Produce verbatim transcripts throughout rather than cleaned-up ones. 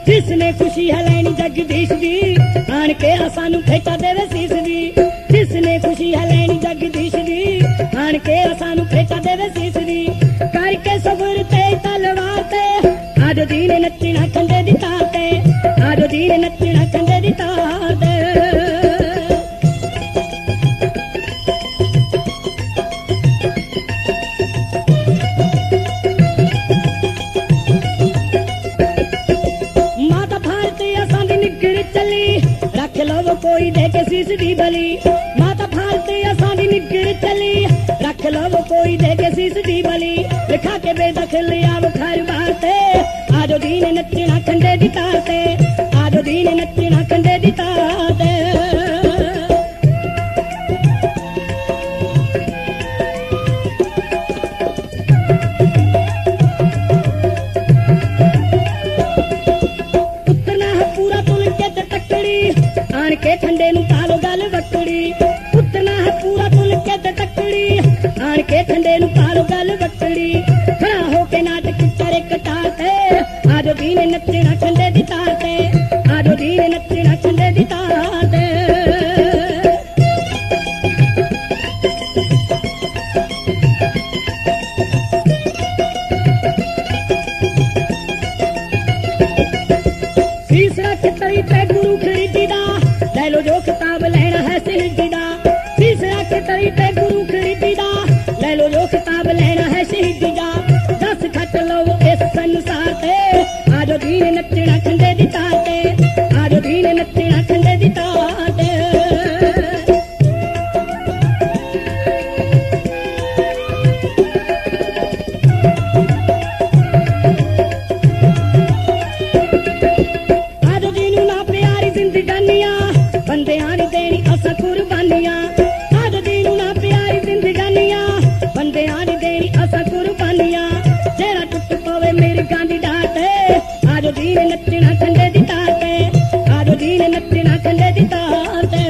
जिसने खुशी है लैनी जगदीश दी आन के सानू फेटा देवे शीश दी। जिसने खुशी है लैनी जगदीश दी आन के सानू फेटा देवे शीश दी। करके सबर ते तलवार ते आज दीन नचना कंधे दी तार ते आज दीन नचना कंधे दी तार ते। रख लो कोई दे के शीश दी बली माता भारती असां दी निगर चली। रख लो कोई दे के शीश दी बली लिखा के बेदखल आव घर बार ते आजो दीन नचना कंधे दी तार ते आजो दीन नचना कंधे दी तार ते। आन के ठंडे नु पालो गल वकड़ी उतना है पूरा तुल के टकड़ी। आन के ठंडे नु पालो गल वकड़ी खड़ा होके नाटक करे कटार ते आजो दीन नचना कंधे दी तार ते आजो दीन नचना कंधे दी तार ते। तीसरा खितरी पे गुरु खरीदी दा ले लो जो किताब लेना है शहीदी दा। तीसरा खितरी पे गुरु खरीदी दा ले लो जो किताब लेना है शहीदी दा। दस खट लो इस संसार ते आजो दीन नचना कंधे दी तार ते आजो दीन नचना कंधे दी तार ते। बंदे आनी देनी असा कुर्बानियां आज दीनू ना प्यारी जिंदगानियां बंदे आनी देनी असा कुर्बानियां। जेड़ा टुट पवे मेरी गांधी डाटे आज दीन नचना कंधे दी तार ते आज दीन नचना कंधे दी तार ते।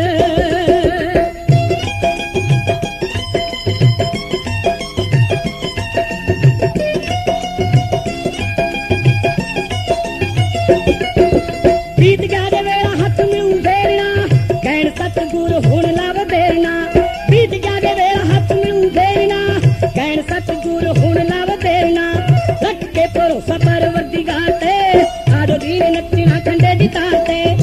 बीत गया दे वेला हाथ में उधेरना कहन सतगुर हुण लव बेरना। बीत गया दे वेला हाथ में उधेरना कहन सतगुर हुण लव बेरना। रख के भरोसा परवरदिगार ते आजो दीन नचना कंधे दी तार ते